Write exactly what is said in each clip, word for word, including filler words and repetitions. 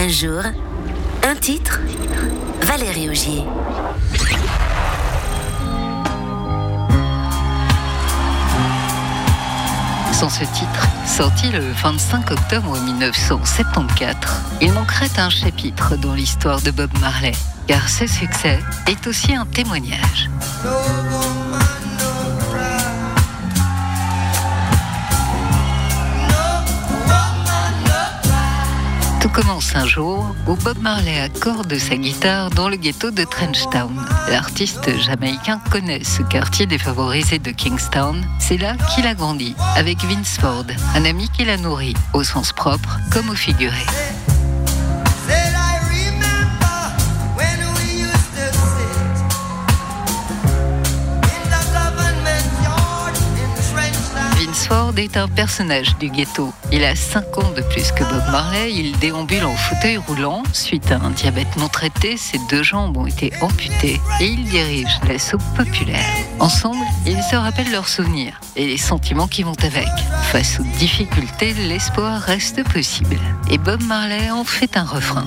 Un jour, un titre, Valérie Augier. Sans ce titre, sorti le vingt-cinq octobre dix-neuf cent soixante-quatorze, il manquerait un chapitre dans l'histoire de Bob Marley, car ce succès est aussi un témoignage. Tout commence un jour où Bob Marley accorde sa guitare dans le ghetto de Trenchtown. L'artiste jamaïcain connaît ce quartier défavorisé de Kingstown. C'est là qu'il a grandi, avec Vince Ford, un ami qui l'a nourri, au sens propre comme au figuré. Ford est un personnage du ghetto. Il a cinq ans de plus que Bob Marley. Il déambule en fauteuil roulant. Suite à un diabète non traité, ses deux jambes ont été amputées et il dirige la soupe populaire. Ensemble, ils se rappellent leurs souvenirs et les sentiments qui vont avec. Face aux difficultés, l'espoir reste possible. Et Bob Marley en fait un refrain.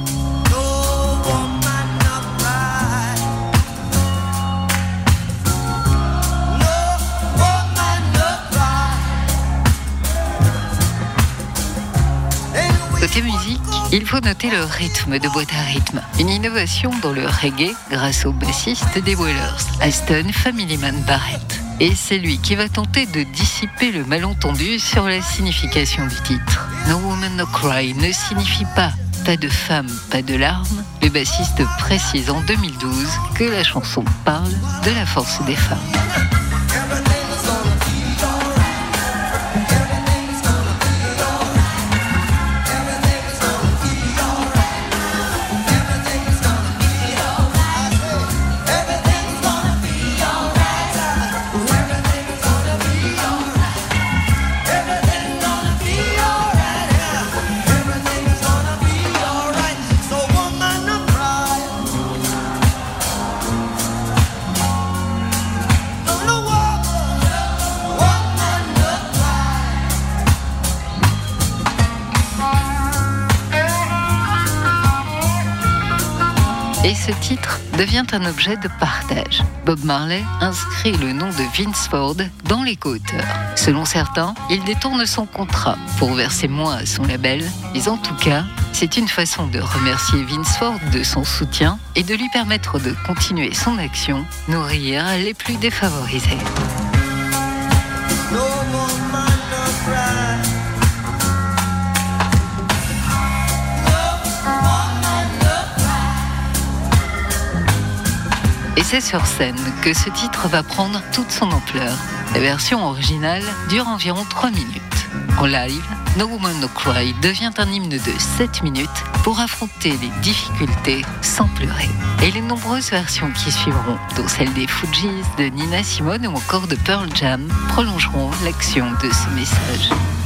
Côté musique, il faut noter le rythme de boîte à rythme. Une innovation dans le reggae grâce au bassiste des Wailers, Aston Family Man Barrett. Et c'est lui qui va tenter de dissiper le malentendu sur la signification du titre. No Woman No Cry ne signifie pas pas de femme, pas de larmes. Le bassiste précise en deux mille douze que la chanson parle de la force des femmes. Et ce titre devient un objet de partage. Bob Marley inscrit le nom de Vince Ford dans les co-auteurs. Selon certains, il détourne son contrat pour verser moins à son label, mais en tout cas, c'est une façon de remercier Vince Ford de son soutien et de lui permettre de continuer son action, nourrir les plus défavorisés. Et c'est sur scène que ce titre va prendre toute son ampleur. La version originale dure environ trois minutes. En live, No Woman No Cry devient un hymne de sept minutes pour affronter les difficultés sans pleurer. Et les nombreuses versions qui suivront, dont celle des Fugees, de Nina Simone ou encore de Pearl Jam, prolongeront l'action de ce message.